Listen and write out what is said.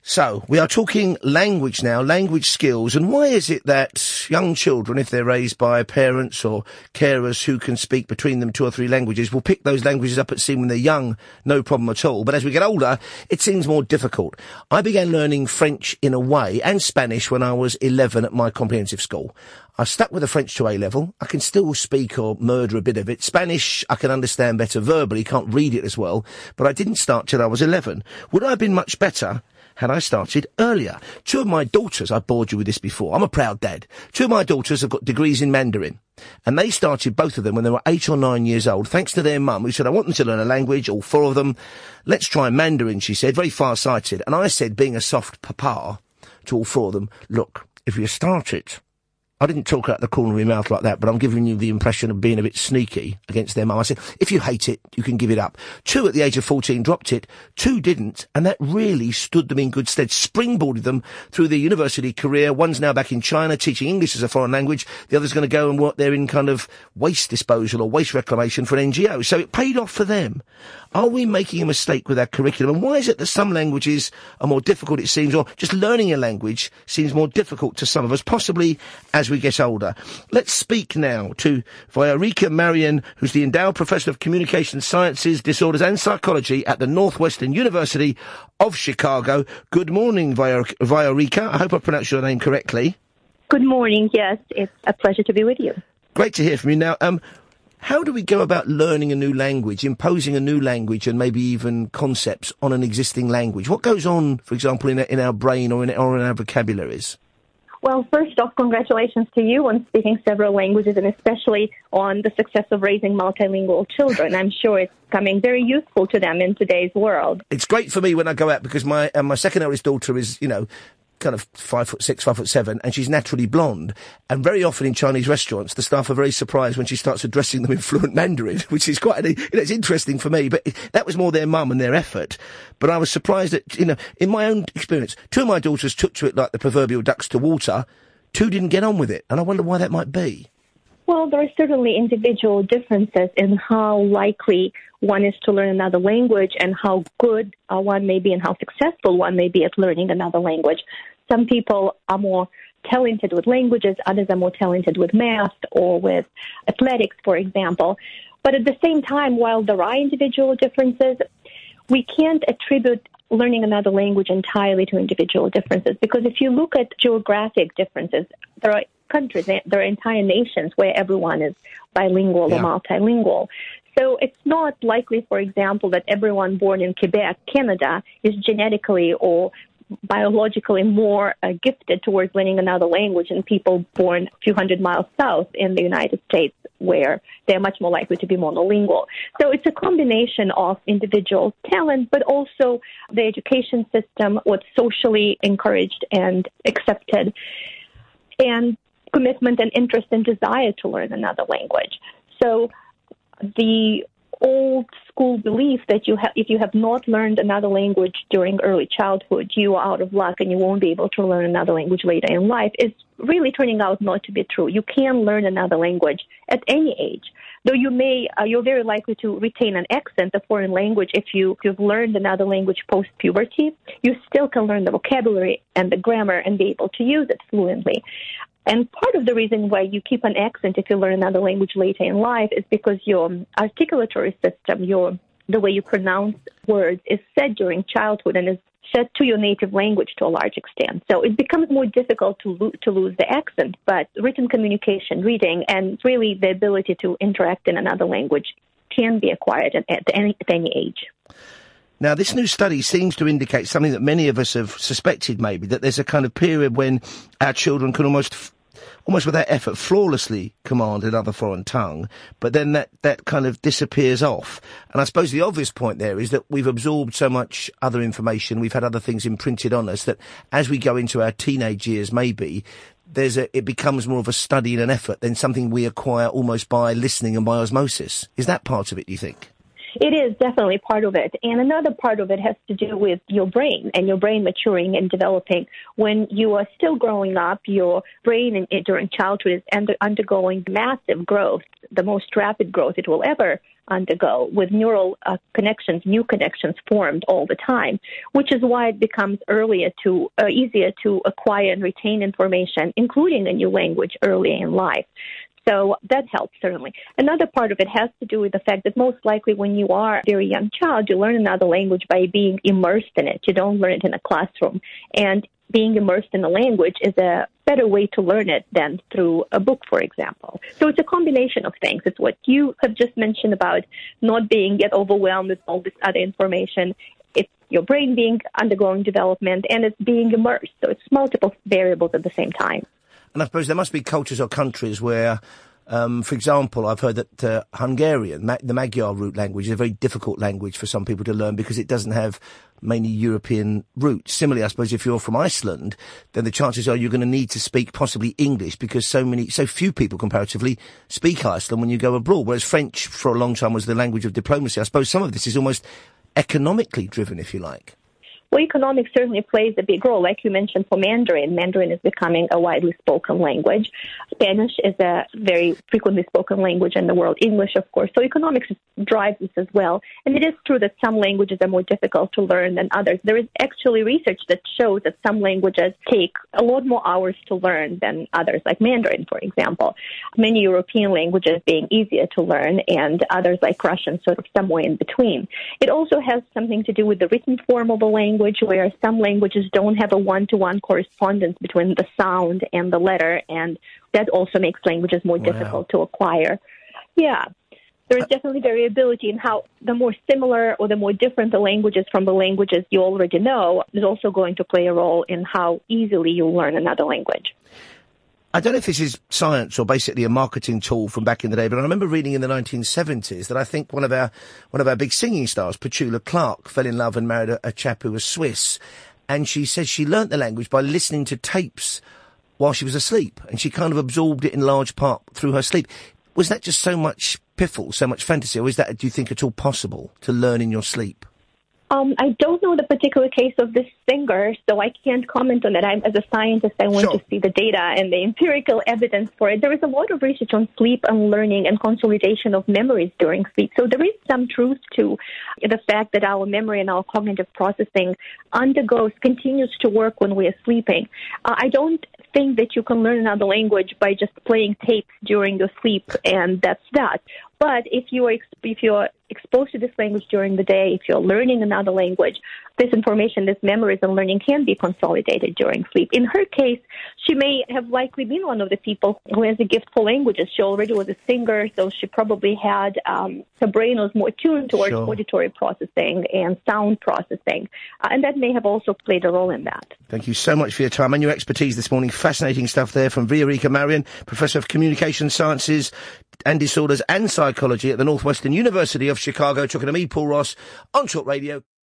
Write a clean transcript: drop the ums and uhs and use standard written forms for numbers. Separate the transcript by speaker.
Speaker 1: So, we are talking language now, language skills, and why is it that young children, if they're raised by parents or carers who can speak between them 2 or 3 languages, will pick those languages up at sea when they're young, no problem at all. But as we get older, it seems more difficult. I began learning French in a way, and Spanish, when I was 11 at my comprehensive school. I stuck with the French to A-level. I can still speak or murder a bit of it. Spanish, I can understand better verbally, can't read it as well, but I didn't start till I was 11. Would I have been much better had I started earlier? 2 of my daughters, I bored you with this before, I'm a proud dad. 2 of my daughters have got degrees in Mandarin. And they started, both of them, when they were 8 or 9 years old, thanks to their mum, who said, I want them to learn a language, all 4 of them. Let's try Mandarin, she said, very far-sighted. And I said, being a soft papa to all 4 of them, look, if you start it, I didn't talk out the corner of my mouth like that, but I'm giving you the impression of being a bit sneaky against their mum. I said, if you hate it, you can give it up. 2 at the age of 14 dropped it, 2 didn't, and that really stood them in good stead, springboarded them through their university career. One's now back in China teaching English as a foreign language. The other's going to go and work there in kind of waste disposal or waste reclamation for an NGO. So it paid off for them. Are we making a mistake with our curriculum? And why is it that some languages are more difficult, it seems, or just learning a language seems more difficult to some of us, possibly as we get older? Let's speak now to Viorica Marian, who's the Endowed Professor of Communication Sciences, Disorders and Psychology at the Northwestern University of Chicago. Good morning, Viorica. I hope I pronounced your name correctly.
Speaker 2: Good morning. Yes, it's a pleasure to be with you.
Speaker 1: Great to hear from you. Now, how do we go about learning a new language, imposing a new language and maybe even concepts on an existing language? What goes on, for example, in our brain or in our vocabularies?
Speaker 2: Well, first off, congratulations to you on speaking several languages and especially on the success of raising multilingual children. I'm sure it's becoming very useful to them in today's world.
Speaker 1: It's great for me when I go out because my second eldest daughter is, kind of 5'6", 5'7", and she's naturally blonde. And very often in Chinese restaurants, the staff are very surprised when she starts addressing them in fluent Mandarin, which is quite, it's interesting for me. But that was more their mum and their effort. But I was surprised that, in my own experience, 2 of my daughters took to it like the proverbial ducks to water. 2 didn't get on with it, and I wonder why that might be.
Speaker 2: Well, there are certainly individual differences in how likely one is to learn another language and how good one may be and how successful one may be at learning another language. Some people are more talented with languages, others are more talented with math or with athletics, for example. But at the same time, while there are individual differences, we can't attribute learning another language entirely to individual differences, because if you look at geographic differences, there are countries, there are entire nations where everyone is bilingual or multilingual. So it's not likely, for example, that everyone born in Quebec, Canada, is genetically or biologically more gifted towards learning another language than people born a few hundred miles south in the United States, where they're much more likely to be monolingual. So it's a combination of individual talent, but also the education system, what's socially encouraged and accepted, and commitment and interest and desire to learn another language. So the old school belief that if you have not learned another language during early childhood, you are out of luck and you won't be able to learn another language later in life is really turning out not to be true. You can learn another language at any age. Though you're very likely to retain an accent, a foreign language, if you've learned another language post-puberty, you still can learn the vocabulary and the grammar and be able to use it fluently. And part of the reason why you keep an accent if you learn another language later in life is because your articulatory system, the way you pronounce words, is set during childhood and is set to your native language to a large extent. So it becomes more difficult to lose the accent, but written communication, reading, and really the ability to interact in another language can be acquired at any age.
Speaker 1: Now, this new study seems to indicate something that many of us have suspected maybe, that there's a kind of period when our children can almost without effort, flawlessly command another foreign tongue, but then that kind of disappears off. And I suppose the obvious point there is that we've absorbed so much other information, we've had other things imprinted on us, that as we go into our teenage years, maybe, it becomes more of a study and an effort than something we acquire almost by listening and by osmosis. Is that part of it, do you think?
Speaker 2: It is definitely part of it. And another part of it has to do with your brain and your brain maturing and developing. When you are still growing up, your brain during childhood is undergoing massive growth, the most rapid growth it will ever undergo, with neural connections, new connections formed all the time, which is why it becomes easier to acquire and retain information, including a new language, early in life. So that helps, certainly. Another part of it has to do with the fact that most likely when you are a very young child, you learn another language by being immersed in it. You don't learn it in a classroom. And being immersed in a language is a better way to learn it than through a book, for example. So it's a combination of things. It's what you have just mentioned about not get overwhelmed with all this other information. It's your brain undergoing development, and it's being immersed. So it's multiple variables at the same time.
Speaker 1: And I suppose there must be cultures or countries where, for example, I've heard that Hungarian, the Magyar root language, is a very difficult language for some people to learn because it doesn't have mainly European roots. Similarly, I suppose if you're from Iceland, then the chances are you're going to need to speak possibly English because so few people comparatively speak Iceland when you go abroad, whereas French for a long time was the language of diplomacy. I suppose some of this is almost economically driven, if you like.
Speaker 2: Well, economics certainly plays a big role. Like you mentioned, for Mandarin is becoming a widely spoken language. Spanish is a very frequently spoken language in the world. English, of course. So economics drives this as well. And it is true that some languages are more difficult to learn than others. There is actually research that shows that some languages take a lot more hours to learn than others, like Mandarin, for example. Many European languages being easier to learn, and others like Russian sort of somewhere in between. It also has something to do with the written form of a language, where some languages don't have a one-to-one correspondence between the sound and the letter, and that also makes languages more difficult to acquire. Yeah. There is definitely variability in how the more similar or the more different the languages from the languages you already know is also going to play a role in how easily you learn another language.
Speaker 1: I don't know if this is science or basically a marketing tool from back in the day, but I remember reading in the 1970s that I think one of our big singing stars, Petula Clark, fell in love and married a chap who was Swiss. And she said she learnt the language by listening to tapes while she was asleep. And she kind of absorbed it in large part through her sleep. Was that just so much piffle, so much fantasy, or is that, do you think, at all possible to learn in your sleep?
Speaker 2: I don't know the particular case of this singer, so I can't comment on it. As a scientist, I want to see the data and the empirical evidence for it. There is a lot of research on sleep and learning and consolidation of memories during sleep. So there is some truth to the fact that our memory and our cognitive processing continues to work when we are sleeping. I don't think that you can learn another language by just playing tapes during your sleep, and that's that. But if you're exposed to this language during the day, if you're learning another language, this information, this memories and learning can be consolidated during sleep. In her case, she may have likely been one of the people who has a gift for languages. She already was a singer, so she probably had, her brain was more tuned towards auditory processing and sound processing. And that may have also played a role in that.
Speaker 1: Thank you so much for your time and your expertise this morning. Fascinating stuff there from Viorica Marian, Professor of Communication Sciences and Disorders and Psychology at the Northwestern University of Chicago. Talking to me, Paul Ross, on Talk Radio.